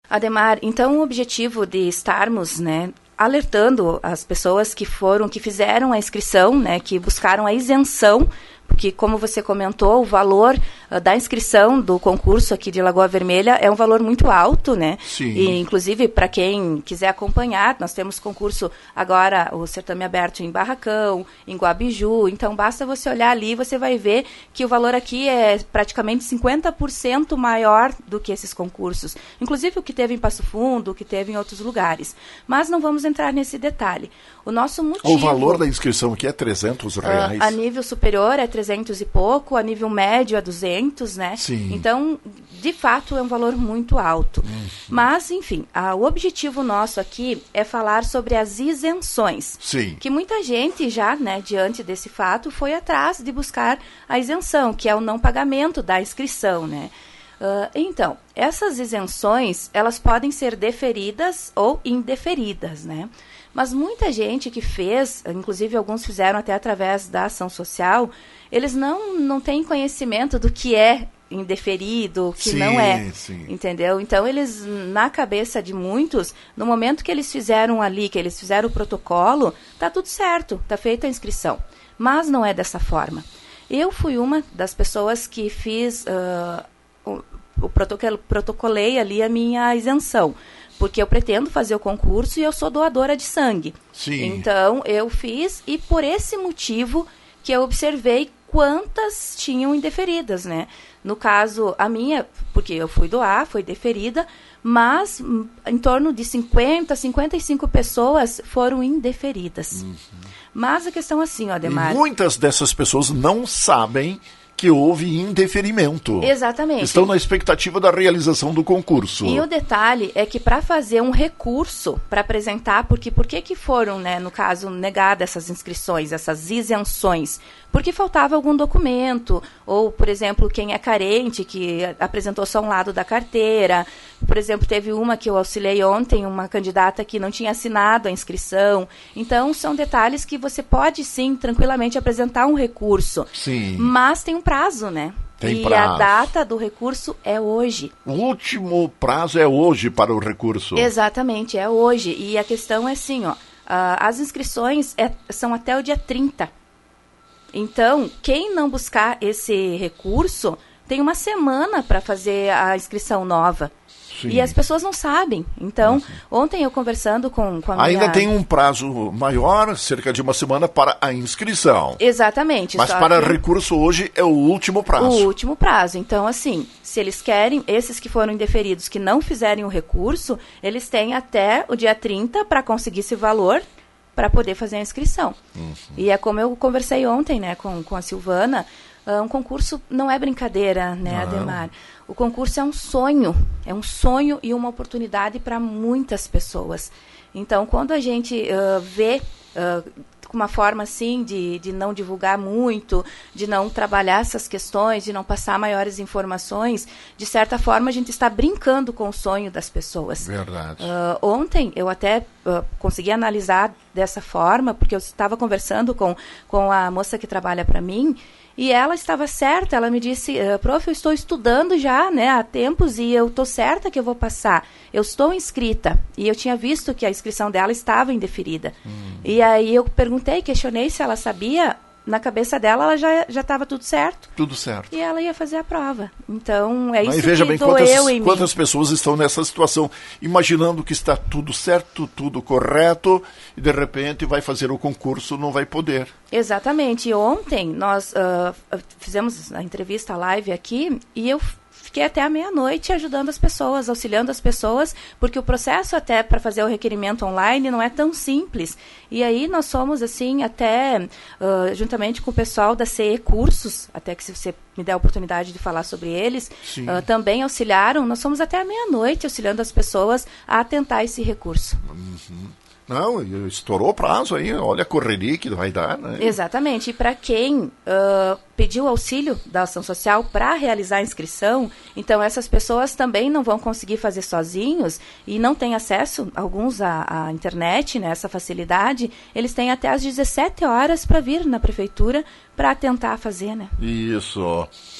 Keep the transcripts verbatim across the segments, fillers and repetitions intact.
Ademar, então o objetivo de estarmos, né, alertando as pessoas que foram, que fizeram a inscrição, né, que buscaram a isenção, porque, como você comentou, o valor uh, da inscrição do concurso aqui de Lagoa Vermelha é um valor muito alto, né? Sim. E, inclusive, para quem quiser acompanhar, nós temos concurso agora, o certame aberto em Barracão, em Guabiju, então basta você olhar ali, você vai ver que o valor aqui é praticamente cinquenta por cento maior do que esses concursos. Inclusive o que teve em Passo Fundo, o que teve em outros lugares. Mas não vamos entrar nesse detalhe. O nosso motivo... O valor da inscrição aqui é trezentos reais. Uh, a nível superior é trezentos e pouco, a nível médio é duzentos, né? Sim. Então, de fato, é um valor muito alto. Uhum. Mas, enfim, a, o objetivo nosso aqui é falar sobre as isenções. Sim. Que muita gente já, né, diante desse fato, foi atrás de buscar a isenção, que é o não pagamento da inscrição, né? Uh, então, essas isenções, elas podem ser deferidas ou indeferidas, né? Mas muita gente que fez, inclusive alguns fizeram até através da ação social, eles não, não têm conhecimento do que é indeferido, o que sim, não é, sim. Entendeu? Então, eles, na cabeça de muitos, no momento que eles fizeram ali, que eles fizeram o protocolo, tá tudo certo, tá feita a inscrição. Mas não é dessa forma. Eu fui uma das pessoas que fiz, uh, o, o protocolo, protocolei ali a minha isenção, porque eu pretendo fazer o concurso e eu sou doadora de sangue. Sim. Então, eu fiz, e por esse motivo que eu observei quantas tinham indeferidas, né? No caso, a minha, porque eu fui doar, foi deferida, mas em torno de cinquenta, cinquenta e cinco pessoas foram indeferidas. Uhum. Mas a questão é assim, ó, Ademar... E muitas dessas pessoas não sabem que houve indeferimento. Exatamente. Estão na expectativa da realização do concurso. E o detalhe é que para fazer um recurso, para apresentar, porque por que que foram, né, no caso, negadas essas inscrições, essas isenções? Porque faltava algum documento, ou, por exemplo, quem é carente, que apresentou só um lado da carteira. Por exemplo, teve uma que eu auxiliei ontem, uma candidata que não tinha assinado a inscrição. Então, são detalhes que você pode, sim, tranquilamente apresentar um recurso. Sim. Mas tem um prazo, né? Tem e prazo. A data do recurso é hoje. O último prazo é hoje para o recurso. Exatamente, é hoje. E a questão é assim, ó, uh, as inscrições é, são até o dia trinta. Então, quem não buscar esse recurso tem uma semana para fazer a inscrição nova. Sim. E as pessoas não sabem. Então, Nossa. ontem eu conversando com, com a minha... Ainda tem um prazo maior, cerca de uma semana, para a inscrição. Exatamente. Mas para que... recurso hoje é o último prazo. O último prazo. Então, assim, se eles querem, esses que foram indeferidos, que não fizerem o recurso, eles têm até o dia trinta para conseguir esse valor, para poder fazer a inscrição. Uhum. E é como eu conversei ontem, né, com, com a Silvana, uh, um concurso não é brincadeira, né, não. Ademar? O concurso é um sonho, é um sonho e uma oportunidade para muitas pessoas. Então, quando a gente uh, vê uh, com uma forma assim de, de não divulgar muito, de não trabalhar essas questões, de não passar maiores informações, de certa forma a gente está brincando com o sonho das pessoas. Verdade. Uh, ontem eu até uh, consegui analisar dessa forma, porque eu estava conversando com, com a moça que trabalha para mim, e ela estava certa, ela me disse, uh, prof, eu estou estudando já, né, há tempos, e eu estou certa que eu vou passar. Eu estou inscrita, e eu tinha visto que a inscrição dela estava indeferida. Hum. E aí eu perguntei, questionei se ela sabia, na cabeça dela ela já já estava tudo certo. Tudo certo. E ela ia fazer a prova. Então, é Mas isso veja que bem, doeu quantas, em mim. quantas pessoas estão nessa situação, imaginando que está tudo certo, tudo correto, e de repente vai fazer o concurso, não vai poder. Exatamente. E ontem nós uh, fizemos a entrevista, a live aqui, e eu fiquei até a meia-noite ajudando as pessoas, auxiliando as pessoas, porque o processo até para fazer o requerimento online não é tão simples. E aí nós somos, assim, até, uh, juntamente com o pessoal da C E Cursos, até que se você me der a oportunidade de falar sobre eles, uh, também auxiliaram, nós somos até a meia-noite auxiliando as pessoas a tentar esse recurso. Uhum. Não, estourou o prazo aí, olha a correria que vai dar, né? Exatamente, e para quem uh, pediu auxílio da ação social para realizar a inscrição, então essas pessoas também não vão conseguir fazer sozinhos e não têm acesso, alguns, à, à internet, né, essa facilidade, eles têm até às dezessete horas para vir na prefeitura para tentar fazer, né? Isso.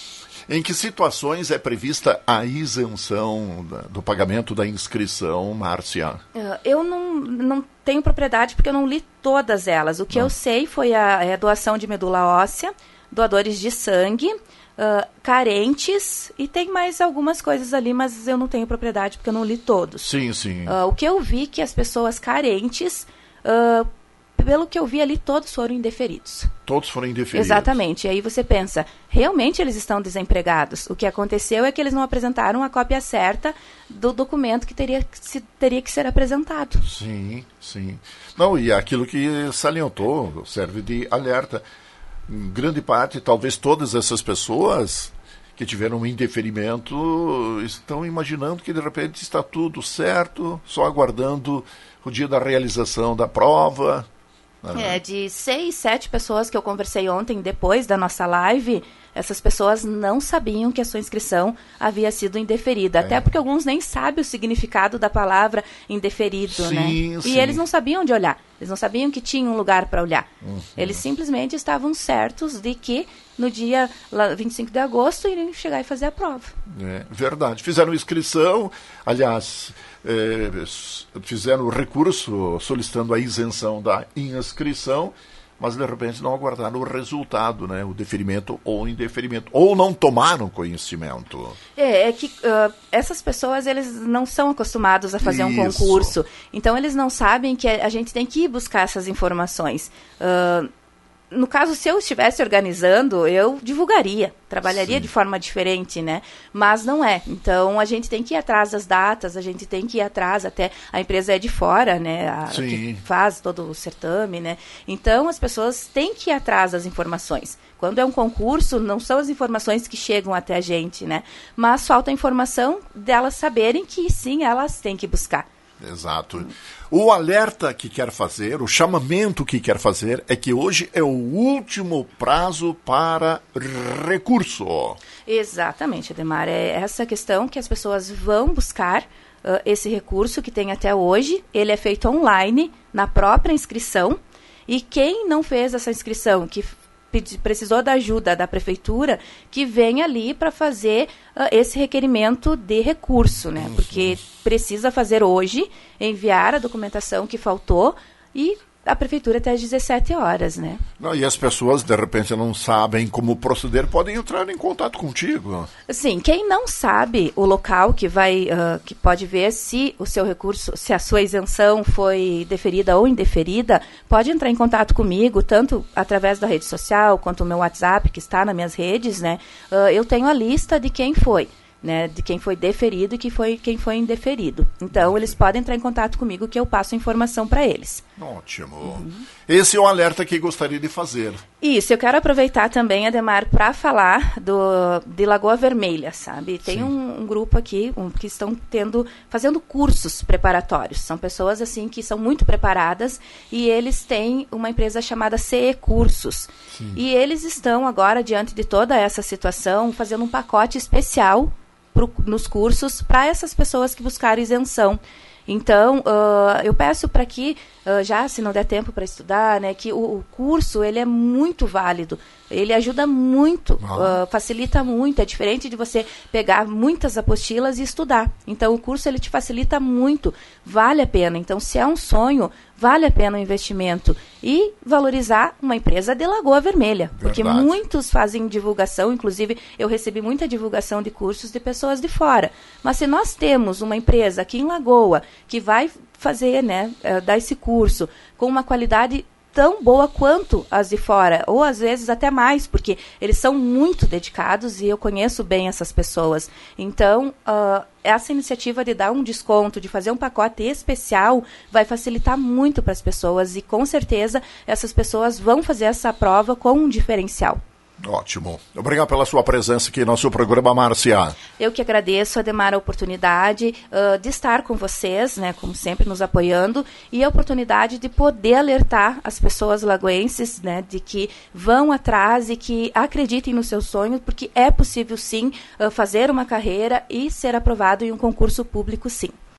Em que situações é prevista a isenção da, do pagamento da inscrição, Márcia? Eu não, não tenho propriedade porque eu não li todas elas. O que não. eu sei foi a, a doação de medula óssea, doadores de sangue, uh, carentes, e tem mais algumas coisas ali, mas eu não tenho propriedade porque eu não li todos. Sim, sim. Uh, o que eu vi que as pessoas carentes... Uh, pelo que eu vi ali, todos foram indeferidos. Todos foram indeferidos. Exatamente. E aí você pensa, realmente eles estão desempregados. O que aconteceu é que eles não apresentaram a cópia certa do documento que teria, que teria que ser apresentado. Sim, sim. Não, e aquilo que salientou serve de alerta. Em grande parte, talvez todas essas pessoas que tiveram um indeferimento estão imaginando que de repente está tudo certo, só aguardando o dia da realização da prova. É, de seis, sete pessoas que eu conversei ontem, depois da nossa live, essas pessoas não sabiam que a sua inscrição havia sido indeferida. É. Até porque alguns nem sabem o significado da palavra indeferido, sim, né? Sim. E eles não sabiam onde olhar. Eles não sabiam que tinha um lugar para olhar. Uhum. Eles simplesmente estavam certos de que no dia vinte e cinco de agosto iriam chegar e fazer a prova. É, verdade. Fizeram inscrição, aliás... É, fizeram o recurso solicitando a isenção da inscrição, mas de repente não aguardaram o resultado, né? O deferimento ou o indeferimento, ou não tomaram conhecimento. É, é que uh, essas pessoas, eles não são acostumados a fazer Isso. um concurso, então eles não sabem que a, a gente tem que ir buscar essas informações. Uh, No caso, se eu estivesse organizando, eu divulgaria, trabalharia Sim. de forma diferente, né? Mas não é. Então, a gente tem que ir atrás das datas, a gente tem que ir atrás, até a empresa é de fora, né? A, que faz todo o certame, né? Então, as pessoas têm que ir atrás das informações. Quando é um concurso, não são as informações que chegam até a gente, né? Mas falta a informação delas saberem que, sim, elas têm que buscar. Exato. O alerta que quer fazer, o chamamento que quer fazer é que hoje é o último prazo para recurso. Exatamente, Ademar. É essa questão que as pessoas vão buscar uh, esse recurso que tem até hoje. Ele é feito online, na própria inscrição. E quem não fez essa inscrição, que precisou da ajuda da prefeitura, que vem ali para fazer uh, esse requerimento de recurso, né? Porque precisa fazer hoje, enviar a documentação que faltou e a prefeitura até às dezessete horas, né? Não, e as pessoas, de repente, não sabem como proceder, podem entrar em contato contigo. Sim, quem não sabe o local que vai, uh, que pode ver se o seu recurso, se a sua isenção foi deferida ou indeferida, pode entrar em contato comigo, tanto através da rede social, quanto o meu WhatsApp, que está nas minhas redes, né? Uh, eu tenho a lista de quem foi. Né, de quem foi deferido e que foi, quem foi indeferido. Então, eles podem entrar em contato comigo que eu passo informação para eles. Ótimo. Uhum. Esse é o alerta que gostaria de fazer. Isso, eu quero aproveitar também, Ademar, para falar do, de Lagoa Vermelha, sabe? Tem um, um grupo aqui um, que estão tendo, fazendo cursos preparatórios. São pessoas, assim, que são muito preparadas e eles têm uma empresa chamada C E Cursos. Sim. E eles estão agora, diante de toda essa situação, fazendo um pacote especial Pro, nos cursos para essas pessoas que buscaram isenção. Então, uh, eu peço para que, uh, já se não der tempo para estudar, né, que o, o curso ele é muito válido. Ele ajuda muito, ah. uh, facilita muito. É diferente de você pegar muitas apostilas e estudar. Então, o curso ele te facilita muito. Vale a pena. Então, se é um sonho, vale a pena o investimento. E valorizar uma empresa de Lagoa Vermelha. Verdade. Porque muitos fazem divulgação. Inclusive, eu recebi muita divulgação de cursos de pessoas de fora. Mas se nós temos uma empresa aqui em Lagoa que vai fazer, né, uh, dar esse curso com uma qualidade tão boa quanto as de fora, ou às vezes até mais, porque eles são muito dedicados e eu conheço bem essas pessoas. Então, uh, essa iniciativa de dar um desconto, de fazer um pacote especial, vai facilitar muito para as pessoas e, com certeza, essas pessoas vão fazer essa prova com um diferencial. Ótimo. Obrigado pela sua presença aqui no nosso programa, Márcia. Eu que agradeço, Ademar, a oportunidade uh, de estar com vocês, né, como sempre, nos apoiando, e a oportunidade de poder alertar as pessoas lagoenses, né, de que vão atrás e que acreditem no seu sonho, porque é possível, sim, uh, fazer uma carreira e ser aprovado em um concurso público, sim.